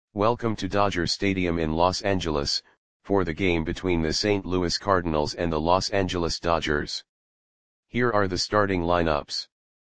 Welcome to Dodger Stadium in Los Angeles, for the game between the St. Louis Cardinals and the Los Angeles Dodgers. Here are the starting lineups.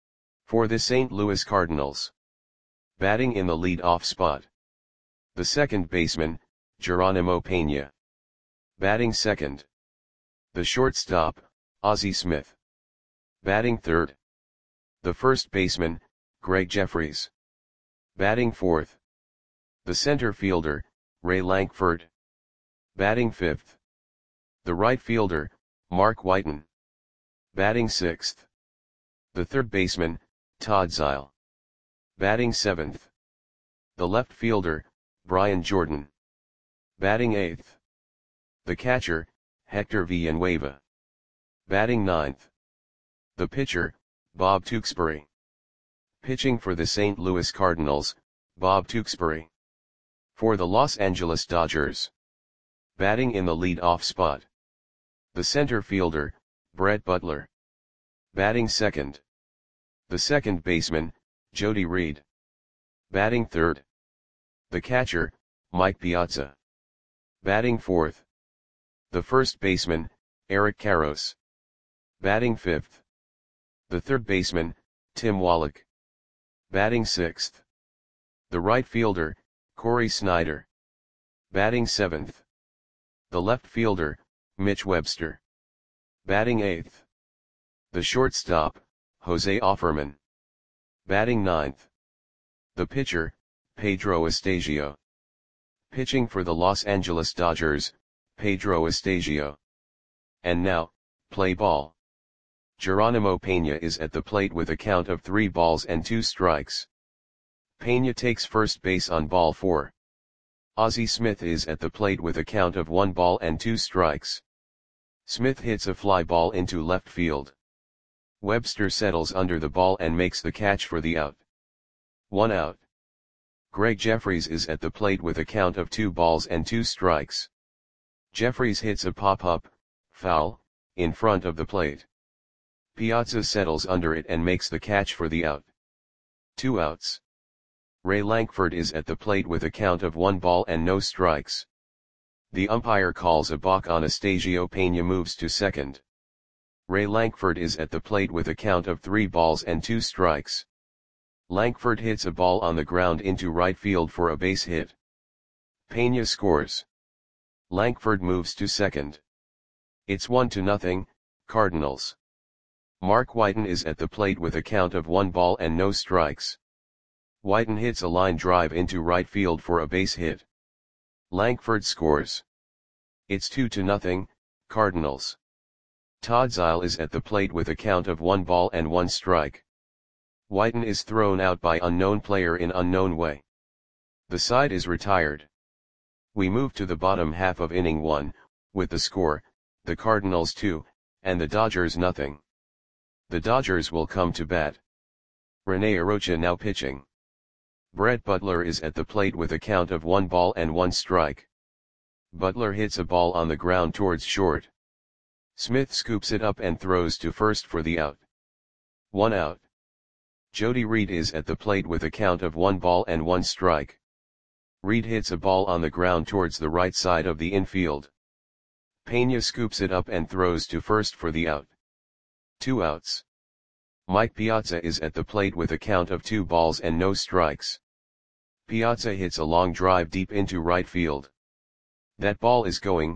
For the St. Louis Cardinals. Batting in the lead-off spot. The second baseman, Geronimo Pena. Batting second. The shortstop, Ozzie Smith. Batting third. The first baseman, Gregg Jefferies. Batting fourth. The center fielder, Ray Lankford. Batting fifth. The right fielder, Mark Whiten. Batting sixth. The third baseman, Todd Zeile. Batting seventh. The left fielder, Brian Jordan. Batting eighth. The catcher, Hector Villanueva. Batting ninth. The pitcher, Bob Tewksbury. Pitching for the St. Louis Cardinals, Bob Tewksbury. For the Los Angeles Dodgers. Batting in the lead-off spot. The center fielder, Brett Butler. Batting second. The second baseman, Jody Reed. Batting third. The catcher, Mike Piazza. Batting fourth. The first baseman, Eric Karros. Batting fifth. The third baseman, Tim Wallach. Batting sixth. The right fielder, Corey Snyder. Batting seventh. The left fielder, Mitch Webster. Batting eighth. The shortstop, Jose Offerman. Batting ninth. The pitcher, Pedro Estasio. Pitching for the Los Angeles Dodgers, Pedro Estasio. And now, play ball. Geronimo Pena is at the plate with a count of 3 balls and 2 strikes. Pena takes first base on ball 4. Ozzie Smith is at the plate with a count of 1 ball and 2 strikes. Smith hits a fly ball into left field. Webster settles under the ball and makes the catch for the out. 1 out. Gregg Jefferies is at the plate with a count of 2 balls and 2 strikes. Jefferies hits a pop-up, foul, in front of the plate. Piazza settles under it and makes the catch for the out. 2 outs. Ray Lankford is at the plate with a count of 1 ball and no strikes. The umpire calls a balk on Estasio. Pena moves to second. Ray Lankford is at the plate with a count of 3 balls and 2 strikes. Lankford hits a ball on the ground into right field for a base hit. Pena scores. Lankford moves to second. It's 1-0, Cardinals. Mark Whiten is at the plate with a count of 1 ball and no strikes. Whiten hits a line drive into right field for a base hit. Lankford scores. It's 2-0, Cardinals. Todd Zeile is at the plate with a count of 1 ball and 1 strike. Whiten is thrown out by unknown player in unknown way. The side is retired. We move to the bottom half of inning 1, with the score, the Cardinals 2, and the Dodgers nothing. The Dodgers will come to bat. Rene Arocha now pitching. Brett Butler is at the plate with a count of 1 ball and 1 strike. Butler hits a ball on the ground towards short. Smith scoops it up and throws to first for the out. 1 out. Jody Reed is at the plate with a count of 1 ball and 1 strike. Reed hits a ball on the ground towards the right side of the infield. Pena scoops it up and throws to first for the out. 2 outs. Mike Piazza is at the plate with a count of 2 balls and no strikes. Piazza hits a long drive deep into right field. That ball is gone.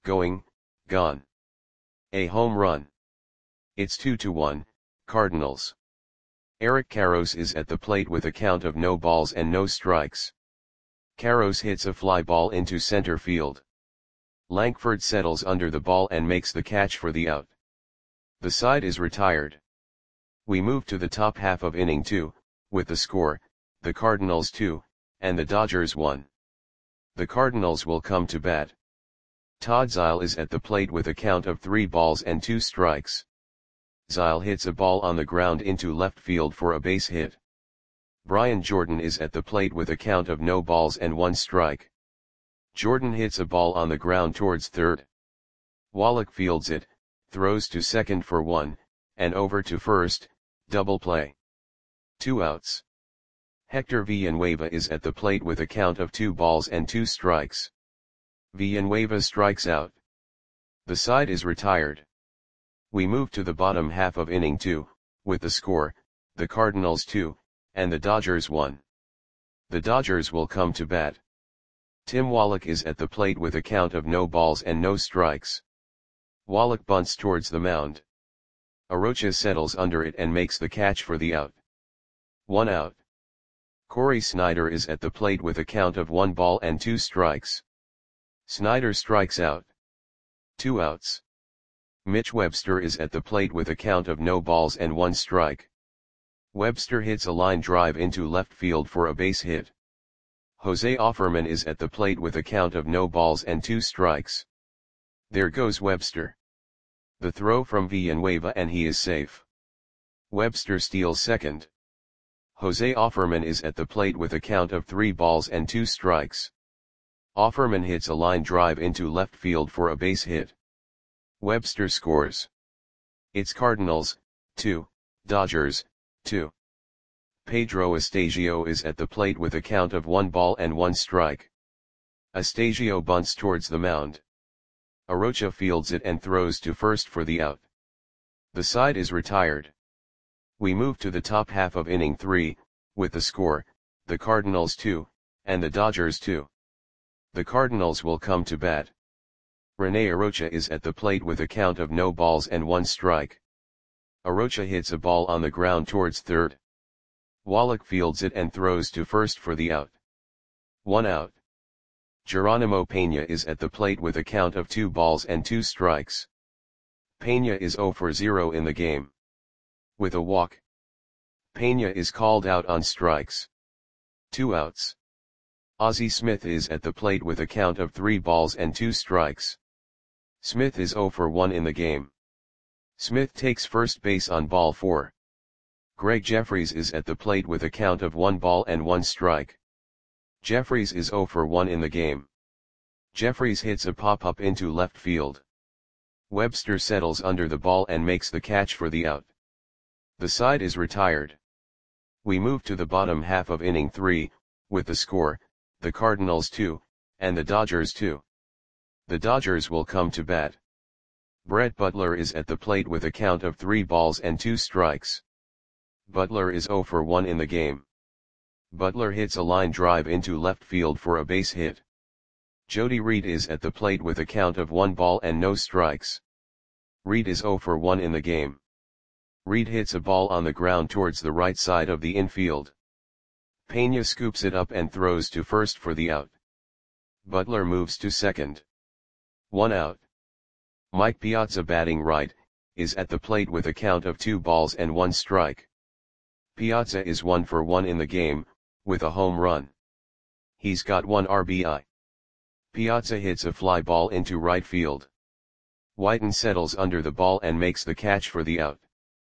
A home run. It's 2-1, Cardinals. Eric Karros is at the plate with a count of no balls and no strikes. Karros hits a fly ball into center field. Lankford settles under the ball and makes the catch for the out. The side is retired. We move to the top half of inning 2, with the score, the Cardinals 2, and the Dodgers 1. The Cardinals will come to bat. Todd Zeile is at the plate with a count of 3 balls and 2 strikes. Zeile hits a ball on the ground into left field for a base hit. Brian Jordan is at the plate with a count of no balls and 1 strike. Jordan hits a ball on the ground towards third. Wallach fields it, throws to second for 1, and over to first, double play. 2 outs. Hector Villanueva is at the plate with a count of 2 balls and 2 strikes. Villanueva strikes out. The side is retired. We move to the bottom half of inning 2, with the score, the Cardinals 2, and the Dodgers 1. The Dodgers will come to bat. Tim Wallach is at the plate with a count of no balls and no strikes. Wallach bunts towards the mound. Arocha settles under it and makes the catch for the out. 1 out. Corey Snyder is at the plate with a count of 1 ball and 2 strikes. Snyder strikes out. 2 outs. Mitch Webster is at the plate with a count of no balls and 1 strike. Webster hits a line drive into left field for a base hit. Jose Offerman is at the plate with a count of no balls and 2 strikes. There goes Webster. The throw from Villanueva and he is safe. Webster steals second. Jose Offerman is at the plate with a count of 3 balls and 2 strikes. Offerman hits a line drive into left field for a base hit. Webster scores. It's Cardinals, 2, Dodgers, 2. Pedro Astasio is at the plate with a count of 1 ball and 1 strike. Astasio bunts towards the mound. Arocha fields it and throws to first for the out. The side is retired. We move to the top half of inning 3, with the score, the Cardinals 2, and the Dodgers 2. The Cardinals will come to bat. Rene Arocha is at the plate with a count of no balls and 1 strike. Arocha hits a ball on the ground towards third. Wallach fields it and throws to first for the out. 1 out. Geronimo Pena is at the plate with a count of 2 balls and 2 strikes. Pena is 0 for 0 in the game. With a walk, Pena is called out on strikes. 2 outs. Ozzie Smith is at the plate with a count of 3 balls and 2 strikes. Smith is 0 for 1 in the game. Smith takes first base on ball 4. Greg Jeffries is at the plate with a count of 1 ball and 1 strike. Jeffries is 0 for 1 in the game. Jeffries hits a pop-up into left field. Webster settles under the ball and makes the catch for the out. The side is retired. We move to the bottom half of inning 3, with the score, the Cardinals 2, and the Dodgers 2. The Dodgers will come to bat. Brett Butler is at the plate with a count of 3 balls and 2 strikes. Butler is 0 for 1 in the game. Butler hits a line drive into left field for a base hit. Jody Reed is at the plate with a count of 1 ball and no strikes. Reed is 0 for 1 in the game. Reed hits a ball on the ground towards the right side of the infield. Pena scoops it up and throws to first for the out. Butler moves to second. 1 out. Mike Piazza, batting right, is at the plate with a count of 2 balls and 1 strike. Piazza is 1 for 1 in the game, with a home run. He's got 1 RBI. Piazza hits a fly ball into right field. Whiten settles under the ball and makes the catch for the out.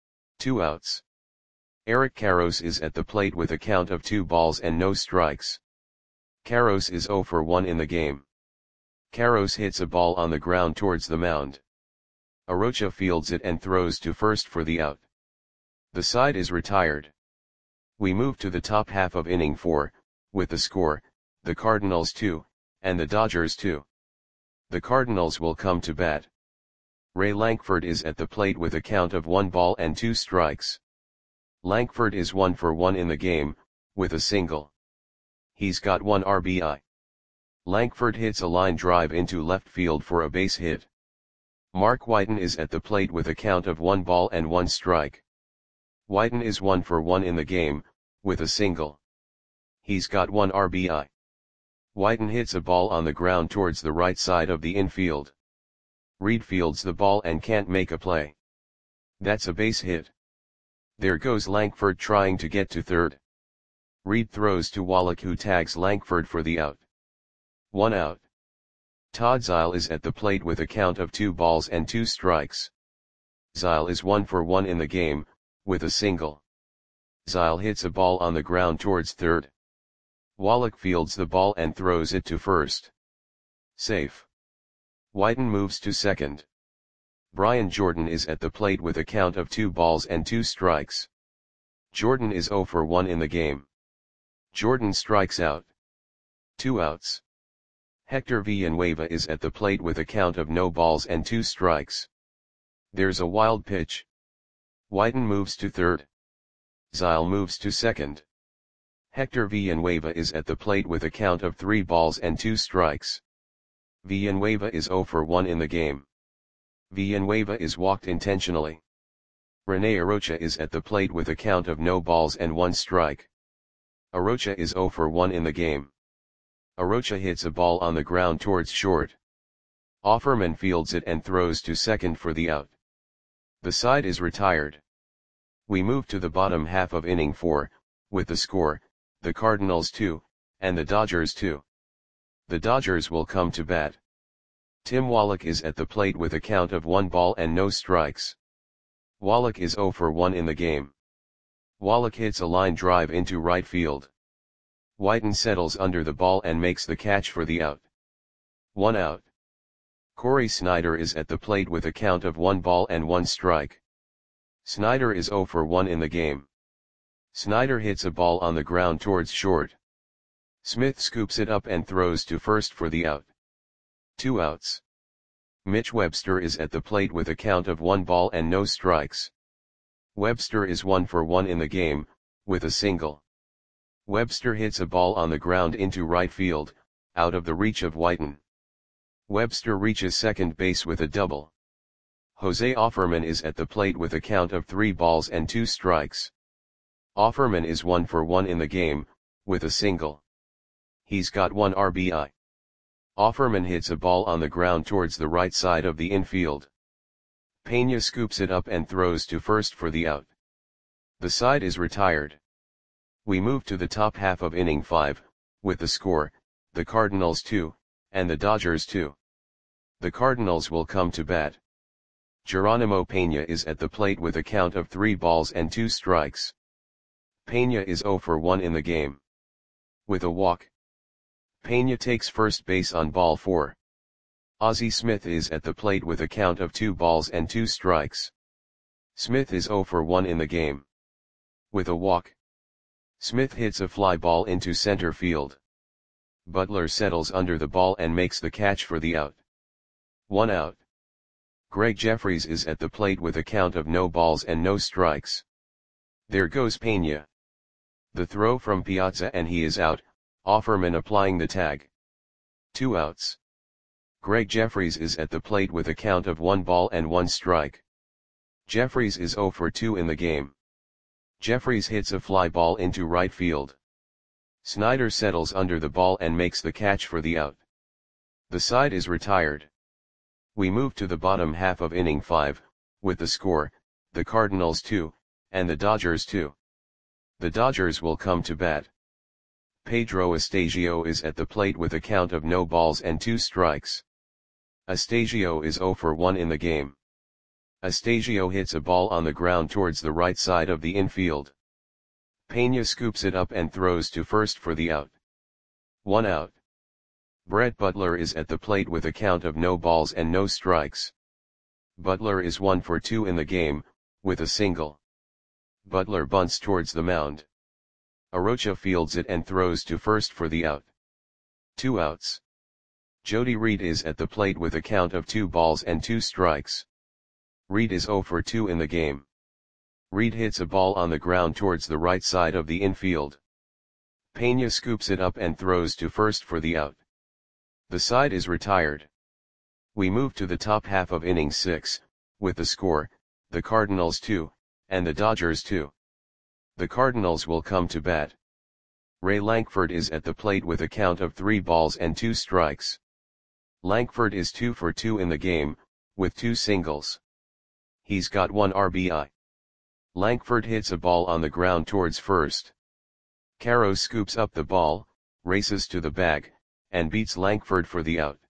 2 outs. Eric Karros is at the plate with a count of 2 balls and no strikes. Karros is 0 for 1 in the game. Karros hits a ball on the ground towards the mound. Arocha fields it and throws to first for the out. The side is retired. We move to the top half of inning 4, with the score, the Cardinals 2, and the Dodgers 2. The Cardinals will come to bat. Ray Lankford is at the plate with a count of 1 ball and 2 strikes. Lankford is 1 for 1 in the game, with a single. He's got 1 RBI. Lankford hits a line drive into left field for a base hit. Mark Whiten is at the plate with a count of 1 ball and 1 strike. Whiten is 1 for 1 in the game, with a single. He's got 1 RBI. Whiten hits a ball on the ground towards the right side of the infield. Reed fields the ball and can't make a play. That's a base hit. There goes Lankford trying to get to third. Reed throws to Wallach, who tags Lankford for the out. 1 out. Todd Zeile is at the plate with a count of 2 balls and 2 strikes. Zeile is 1 for 1 in the game, with a single. Zeile hits a ball on the ground towards third. Wallach fields the ball and throws it to first. Safe. Whiten moves to second. Brian Jordan is at the plate with a count of 2 balls and 2 strikes. Jordan is 0 for 1 in the game. Jordan strikes out. 2 outs. Hector Villanueva is at the plate with a count of no balls and 2 strikes. There's a wild pitch. Whiten moves to third. Zile moves to second. Hector Villanueva is at the plate with a count of 3 balls and 2 strikes. Villanueva is 0 for 1 in the game. Villanueva is walked intentionally. Rene Arocha is at the plate with a count of no balls and 1 strike. Arocha is 0 for 1 in the game. Arocha hits a ball on the ground towards short. Offerman fields it and throws to second for the out. The side is retired. We move to the bottom half of inning 4, with the score, the Cardinals 2, and the Dodgers 2. The Dodgers will come to bat. Tim Wallach is at the plate with a count of 1 ball and no strikes. Wallach is 0 for 1 in the game. Wallach hits a line drive into right field. Whiten settles under the ball and makes the catch for the out. 1 out. Corey Snyder is at the plate with a count of 1 ball and 1 strike. Snyder is 0 for 1 in the game. Snyder hits a ball on the ground towards short. Smith scoops it up and throws to first for the out. 2 outs. Mitch Webster is at the plate with a count of 1 ball and no strikes. Webster is 1 for 1 in the game, with a single. Webster hits a ball on the ground into right field, out of the reach of Whiten. Webster reaches second base with a double. Jose Offerman is at the plate with a count of 3 balls and 2 strikes. Offerman is 1 for 1 in the game, with a single. He's got 1 RBI. Offerman hits a ball on the ground towards the right side of the infield. Pena scoops it up and throws to first for the out. The side is retired. We move to the top half of inning 5, with the score, the Cardinals 2, and the Dodgers 2. The Cardinals will come to bat. Geronimo Pena is at the plate with a count of 3 balls and 2 strikes. Pena is 0 for 1 in the game. With a walk. Pena takes first base on ball 4. Ozzie Smith is at the plate with a count of 2 balls and 2 strikes. Smith is 0 for 1 in the game. With a walk. Smith hits a fly ball into center field. Butler settles under the ball and makes the catch for the out. 1 out. Greg Jeffries is at the plate with a count of no balls and no strikes. There goes Pena. The throw from Piazza and he is out, Offerman applying the tag. 2 outs. Greg Jeffries is at the plate with a count of 1 ball and 1 strike. Jeffries is 0 for 2 in the game. Jeffries hits a fly ball into right field. Snyder settles under the ball and makes the catch for the out. The side is retired. We move to the bottom half of inning 5, with the score, the Cardinals 2, and the Dodgers 2. The Dodgers will come to bat. Pedro Astasio is at the plate with a count of no balls and 2 strikes. Astasio is 0 for 1 in the game. Astasio hits a ball on the ground towards the right side of the infield. Pena scoops it up and throws to first for the out. 1 out. Brett Butler is at the plate with a count of no balls and no strikes. Butler is 1 for 2 in the game, with a single. Butler bunts towards the mound. Arocha fields it and throws to first for the out. 2 outs. Jody Reed is at the plate with a count of 2 balls and 2 strikes. Reed is 0 for 2 in the game. Reed hits a ball on the ground towards the right side of the infield. Pena scoops it up and throws to first for the out. The side is retired. We move to the top half of inning 6, with the score, the Cardinals 2, and the Dodgers 2. The Cardinals will come to bat. Ray Lankford is at the plate with a count of 3 balls and 2 strikes. Lankford is 2 for 2 in the game, with 2 singles. He's got 1 RBI. Lankford hits a ball on the ground towards first. Caro scoops up the ball, races to the bag, and beats Lankford for the out.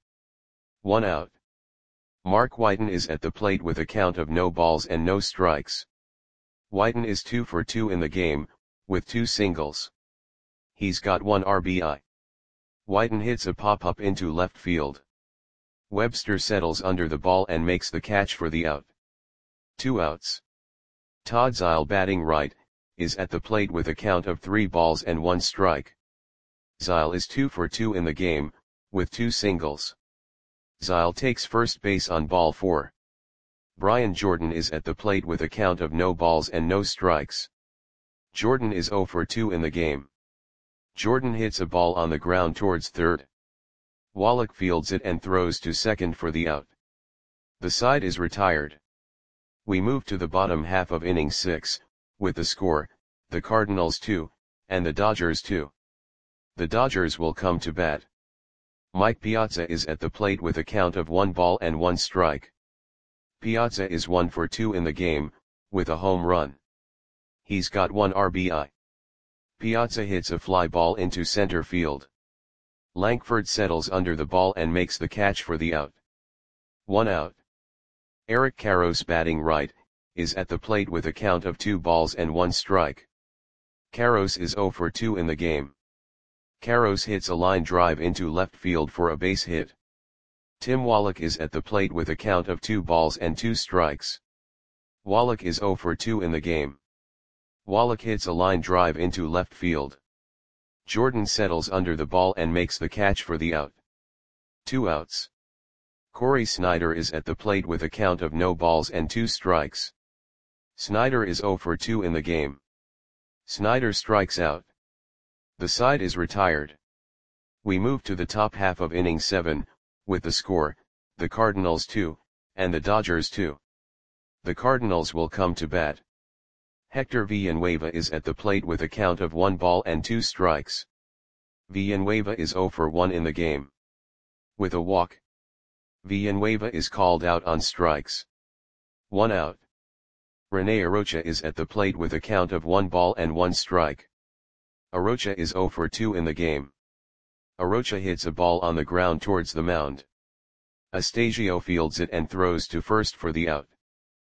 1 out. Mark Whiten is at the plate with a count of no balls and no strikes. Whiten is 2 for 2 in the game, with 2 singles. He's got 1 RBI. Whiten hits a pop-up into left field. Webster settles under the ball and makes the catch for the out. 2 outs. Todd Zile batting right, is at the plate with a count of 3 balls and 1 strike. Zyle is 2 for 2 in the game, with 2 singles. Zyle takes first base on ball 4. Brian Jordan is at the plate with a count of no balls and no strikes. Jordan is 0 for 2 in the game. Jordan hits a ball on the ground towards third. Wallach fields it and throws to second for the out. The side is retired. We move to the bottom half of inning 6, with the score, the Cardinals 2, and the Dodgers 2. The Dodgers will come to bat. Mike Piazza is at the plate with a count of 1 ball and 1 strike. Piazza is 1 for 2 in the game, with a home run. He's got 1 RBI. Piazza hits a fly ball into center field. Lankford settles under the ball and makes the catch for the out. 1 out. Eric Karros, batting right, is at the plate with a count of 2 balls and 1 strike. Karros is 0 for 2 in the game. Karros hits a line drive into left field for a base hit. Tim Wallach is at the plate with a count of 2 balls and 2 strikes. Wallach is 0 for 2 in the game. Wallach hits a line drive into left field. Jordan settles under the ball and makes the catch for the out. 2 outs. Corey Snyder is at the plate with a count of no balls and 2 strikes. Snyder is 0 for 2 in the game. Snyder strikes out. The side is retired. We move to the top half of inning 7, with the score, the Cardinals 2, and the Dodgers 2. The Cardinals will come to bat. Hector Villanueva is at the plate with a count of 1 ball and 2 strikes. Villanueva is 0 for 1 in the game. With a walk, Villanueva is called out on strikes. 1 out. Rene Arocha is at the plate with a count of 1 ball and 1 strike. Arocha is 0 for 2 in the game. Arocha hits a ball on the ground towards the mound. Astasio fields it and throws to first for the out.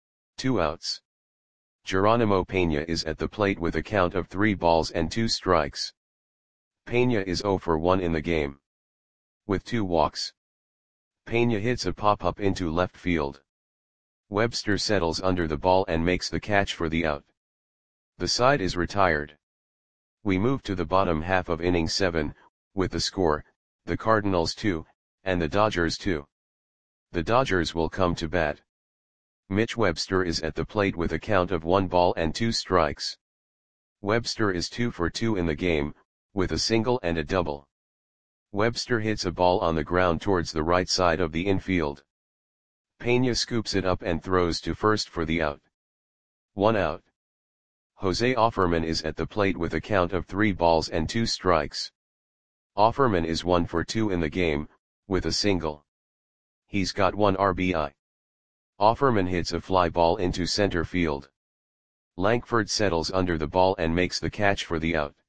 2 outs. Geronimo Pena is at the plate with a count of 3 balls and 2 strikes. Pena is 0 for 1 in the game. With 2 walks, Pena hits a pop-up into left field. Webster settles under the ball and makes the catch for the out. The side is retired. We move to the bottom half of inning 7, with the score, the Cardinals 2, and the Dodgers 2. The Dodgers will come to bat. Mitch Webster is at the plate with a count of 1 ball and 2 strikes. Webster is 2 for 2 in the game, with a single and a double. Webster hits a ball on the ground towards the right side of the infield. Pena scoops it up and throws to first for the out. 1 out. Jose Offerman is at the plate with a count of 3 balls and 2 strikes. Offerman is 1 for 2 in the game, with a single. He's got 1 RBI. Offerman hits a fly ball into center field. Lankford settles under the ball and makes the catch for the out.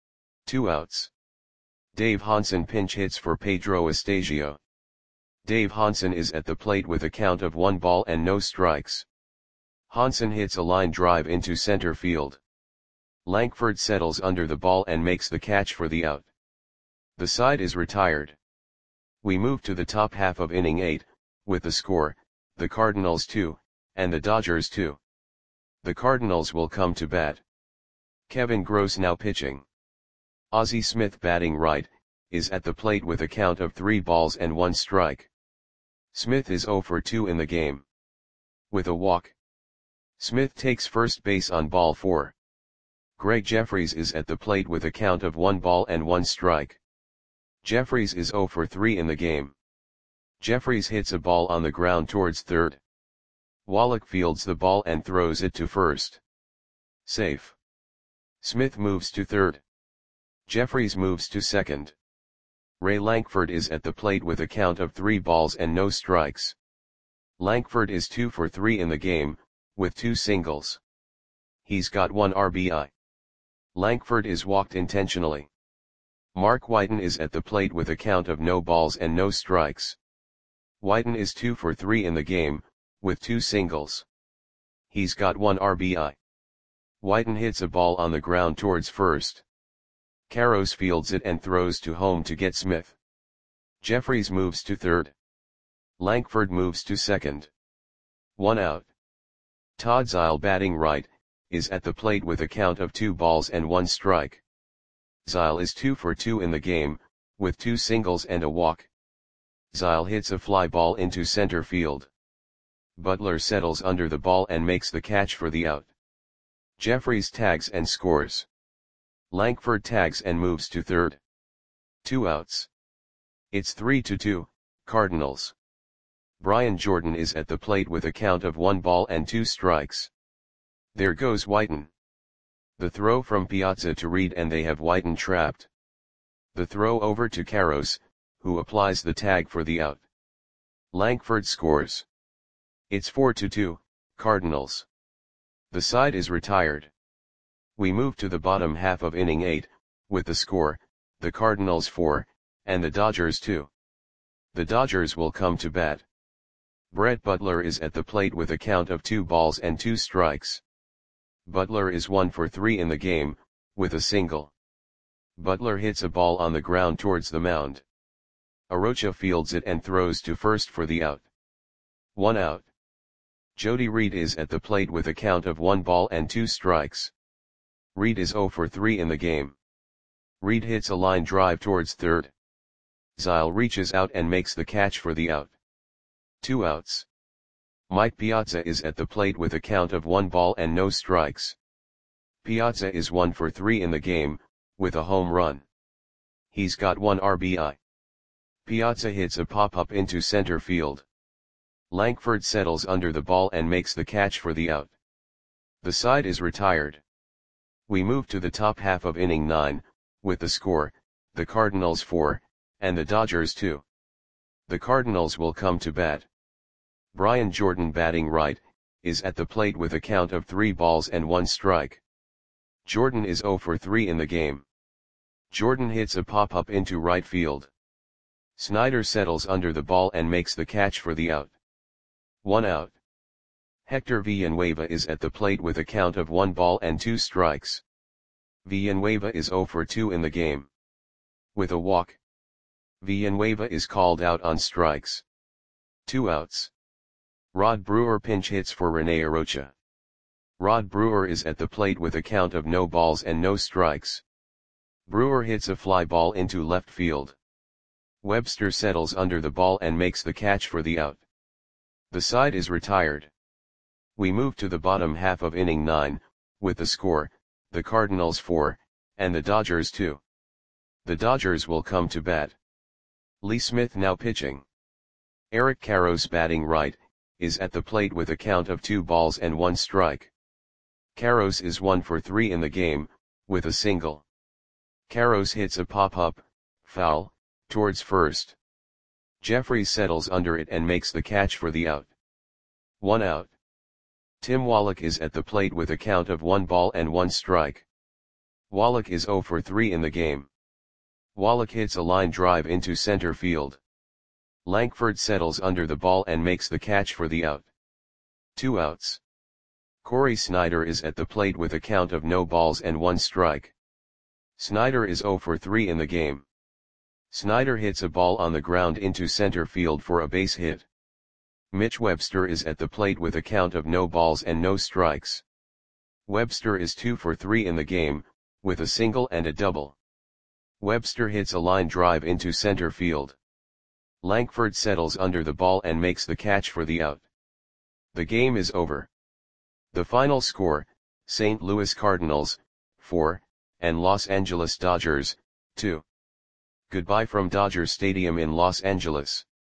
2 outs. Dave Hansen pinch hits for Pedro Astasio. Dave Hansen is at the plate with a count of 1 ball and no strikes. Hansen hits a line drive into center field. Lankford settles under the ball and makes the catch for the out. The side is retired. We move to the top half of inning 8, with the score, the Cardinals 2, and the Dodgers 2. The Cardinals will come to bat. Kevin Gross now pitching. Ozzie Smith, batting right, is at the plate with a count of 3 balls and 1 strike. Smith is 0 for 2 in the game. With a walk, Smith takes first base on ball 4. Greg Jeffries is at the plate with a count of 1 ball and 1 strike. Jeffries is 0 for 3 in the game. Jeffries hits a ball on the ground towards third. Wallach fields the ball and throws it to first. Safe. Smith moves to third. Jeffries moves to second. Ray Lankford is at the plate with a count of 3 balls and no strikes. Lankford is 2 for 3 in the game, with 2 singles. He's got 1 RBI. Lankford is walked intentionally. Mark Whiten is at the plate with a count of no balls and no strikes. Whiten is 2 for 3 in the game, with 2 singles. He's got 1 RBI. Whiten hits a ball on the ground towards first. Karros fields it and throws to home to get Smith. Jeffries moves to third. Lankford moves to second. 1 out. Todd Zyle, batting right, is at the plate with a count of 2 balls and 1 strike. Zyle is 2 for 2 in the game, with 2 singles and a walk. Zyle hits a fly ball into center field. Butler settles under the ball and makes the catch for the out. Jeffries tags and scores. Lankford tags and moves to third. 2 outs. It's 3-2, Cardinals. Brian Jordan is at the plate with a count of 1 ball and 2 strikes. There goes Whiten. The throw from Piazza to Reed and they have Whiten trapped. The throw over to Karros, who applies the tag for the out. Lankford scores. It's 4-2, Cardinals. The side is retired. We move to the bottom half of inning 8, with the score, the Cardinals 4, and the Dodgers 2. The Dodgers will come to bat. Brett Butler is at the plate with a count of 2 balls and 2 strikes. Butler is 1 for 3 in the game, with a single. Butler hits a ball on the ground towards the mound. Arocha fields it and throws to first for the out. 1 out. Jody Reed is at the plate with a count of 1 ball and 2 strikes. Reed is 0 for 3 in the game. Reed hits a line drive towards third. Zyle reaches out and makes the catch for the out. 2 outs. Mike Piazza is at the plate with a count of 1 ball and no strikes. Piazza is 1 for 3 in the game, with a home run. He's got 1 RBI. Piazza hits a pop-up into center field. Lankford settles under the ball and makes the catch for the out. The side is retired. We move to the top half of inning 9, with the score, the Cardinals 4, and the Dodgers 2. The Cardinals will come to bat. Brian Jordan, batting right, is at the plate with a count of 3 balls and 1 strike. Jordan is 0 for 3 in the game. Jordan hits a pop-up into right field. Snyder settles under the ball and makes the catch for the out. 1 out. Hector Villanueva is at the plate with a count of 1 ball and 2 strikes. Villanueva is 0 for 2 in the game. With a walk. Villanueva is called out on strikes. 2 outs. Rod Brewer pinch hits for Rene Arocha. Rod Brewer is at the plate with a count of no balls and no strikes. Brewer hits a fly ball into left field. Webster settles under the ball and makes the catch for the out. The side is retired. We move to the bottom half of inning 9, with the score, the Cardinals 4, and the Dodgers 2. The Dodgers will come to bat. Lee Smith now pitching. Eric Karros, batting right, is at the plate with a count of 2 balls and 1 strike. Karros is 1 for 3 in the game, with a single. Karros hits a pop-up, foul, towards first. Jeffries settles under it and makes the catch for the out. 1 out. Tim Wallach is at the plate with a count of 1 ball and 1 strike. Wallach is 0 for 3 in the game. Wallach hits a line drive into center field. Lankford settles under the ball and makes the catch for the out. 2 outs. Corey Snyder is at the plate with a count of no balls and 1 strike. Snyder is 0 for 3 in the game. Snyder hits a ball on the ground into center field for a base hit. Mitch Webster is at the plate with a count of no balls and no strikes. Webster is 2 for 3 in the game, with a single and a double. Webster hits a line drive into center field. Lankford settles under the ball and makes the catch for the out. The game is over. The final score, St. Louis Cardinals, 4, and Los Angeles Dodgers, 2. Goodbye from Dodger Stadium in Los Angeles.